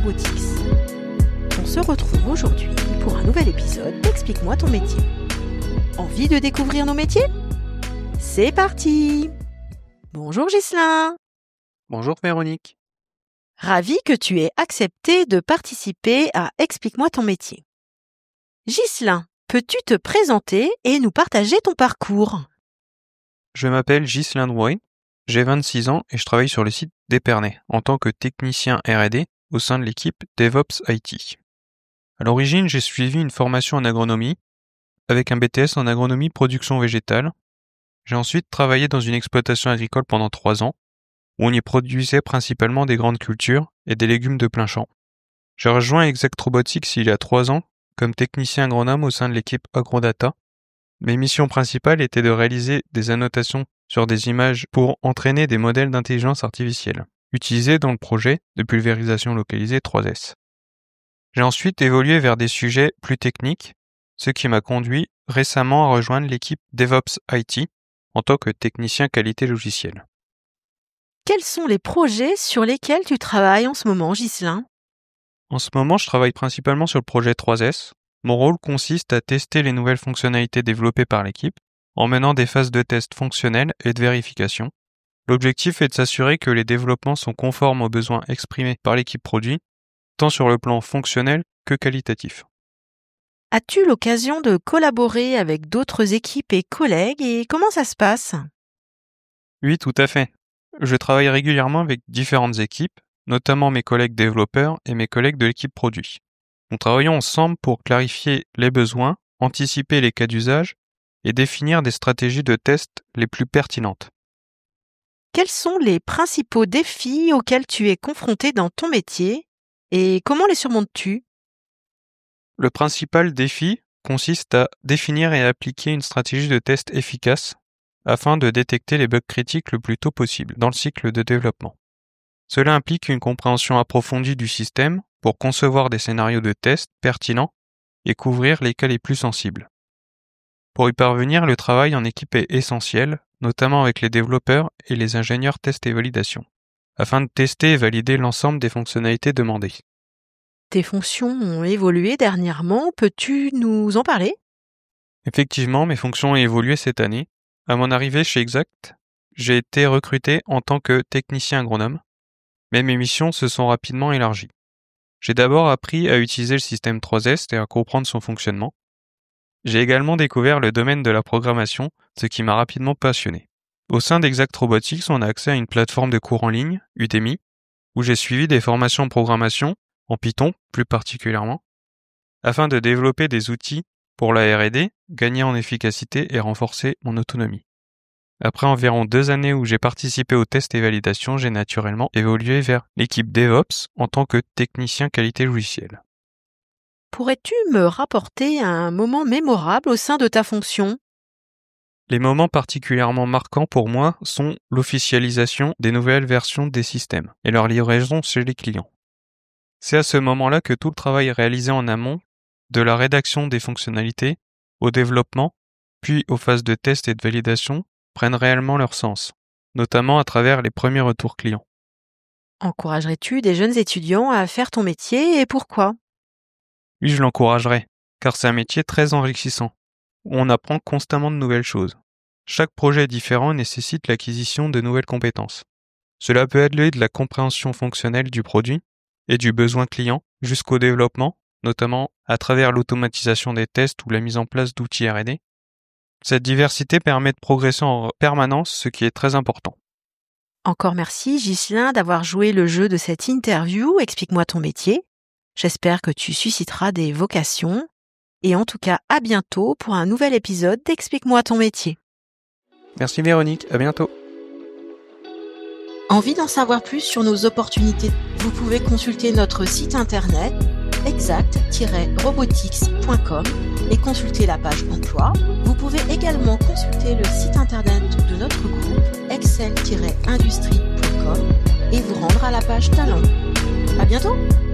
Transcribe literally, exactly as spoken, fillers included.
Robotics. On se retrouve aujourd'hui pour un nouvel épisode d'Explique-moi ton métier. Envie de découvrir nos métiers ? C'est parti ! Bonjour Ghislain. Bonjour Véronique. Ravi que tu aies accepté de participer à Explique-moi ton métier. Ghislain, peux-tu te présenter et nous partager ton parcours ? Je m'appelle Ghislain Drouet, j'ai vingt-six ans et je travaille sur le site d'Épernay en tant que technicien R et D au sein de l'équipe DevOps I T. À l'origine, j'ai suivi une formation en agronomie avec un B T S en agronomie production végétale. J'ai ensuite travaillé dans une exploitation agricole pendant trois ans où on y produisait principalement des grandes cultures et des légumes de plein champ. J'ai rejoint Exact Robotics il y a trois ans comme technicien agronome au sein de l'équipe AgroData. Mes missions principales étaient de réaliser des annotations sur des images pour entraîner des modèles d'intelligence artificielle, utilisés dans le projet de pulvérisation localisée trois S. J'ai ensuite évolué vers des sujets plus techniques, ce qui m'a conduit récemment à rejoindre l'équipe DevOps I T en tant que technicien qualité logicielle. Quels sont les projets sur lesquels tu travailles en ce moment, Ghislain ? En ce moment, je travaille principalement sur le projet trois S. Mon rôle consiste à tester les nouvelles fonctionnalités développées par l'équipe, en menant des phases de test fonctionnels et de vérification. L'objectif est de s'assurer que les développements sont conformes aux besoins exprimés par l'équipe produit, tant sur le plan fonctionnel que qualitatif. As-tu l'occasion de collaborer avec d'autres équipes et collègues et comment ça se passe ? Oui, tout à fait. Je travaille régulièrement avec différentes équipes, notamment mes collègues développeurs et mes collègues de l'équipe produit. Nous travaillons ensemble pour clarifier les besoins, anticiper les cas d'usage et définir des stratégies de test les plus pertinentes. Quels sont les principaux défis auxquels tu es confronté dans ton métier et comment les surmontes-tu ? Le principal défi consiste à définir et appliquer une stratégie de test efficace afin de détecter les bugs critiques le plus tôt possible dans le cycle de développement. Cela implique une compréhension approfondie du système pour concevoir des scénarios de test pertinents et couvrir les cas les plus sensibles. Pour y parvenir, le travail en équipe est essentiel, notamment avec les développeurs et les ingénieurs test et validation, afin de tester et valider l'ensemble des fonctionnalités demandées. Tes fonctions ont évolué dernièrement, peux-tu nous en parler ? Effectivement, mes fonctions ont évolué cette année. À mon arrivée chez Exact, j'ai été recruté en tant que technicien agronome, mais mes missions se sont rapidement élargies. J'ai d'abord appris à utiliser le système trois S et à comprendre son fonctionnement. J'ai également découvert le domaine de la programmation, ce qui m'a rapidement passionné. Au sein d'Exact Robotics, on a accès à une plateforme de cours en ligne, Udemy, où j'ai suivi des formations en programmation, en Python plus particulièrement, afin de développer des outils pour la R et D, gagner en efficacité et renforcer mon autonomie. Après environ deux années où j'ai participé aux tests et validations, j'ai naturellement évolué vers l'équipe DevOps en tant que technicien qualité logicielle. Pourrais-tu me rapporter un moment mémorable au sein de ta fonction ? Les moments particulièrement marquants pour moi sont l'officialisation des nouvelles versions des systèmes et leur livraison chez les clients. C'est à ce moment-là que tout le travail réalisé en amont, de la rédaction des fonctionnalités, au développement, puis aux phases de test et de validation, prennent réellement leur sens, notamment à travers les premiers retours clients. Encouragerais-tu des jeunes étudiants à faire ton métier et pourquoi ? Oui, je l'encouragerais, car c'est un métier très enrichissant, où on apprend constamment de nouvelles choses. Chaque projet différent nécessite l'acquisition de nouvelles compétences. Cela peut aller de la compréhension fonctionnelle du produit et du besoin client jusqu'au développement, notamment à travers l'automatisation des tests ou la mise en place d'outils R et D. Cette diversité permet de progresser en permanence, ce qui est très important. Encore merci Ghislain d'avoir joué le jeu de cette interview. Explique-moi ton métier. J'espère que tu susciteras des vocations. Et en tout cas, à bientôt pour un nouvel épisode d'Explique-moi ton métier. Merci Véronique, à bientôt. Envie d'en savoir plus sur nos opportunités ? Vous pouvez consulter notre site internet exact tiret robotics point com et consulter la page emploi. Vous pouvez également consulter le site internet de notre groupe excel tiret industrie point com et vous rendre à la page talent. À bientôt!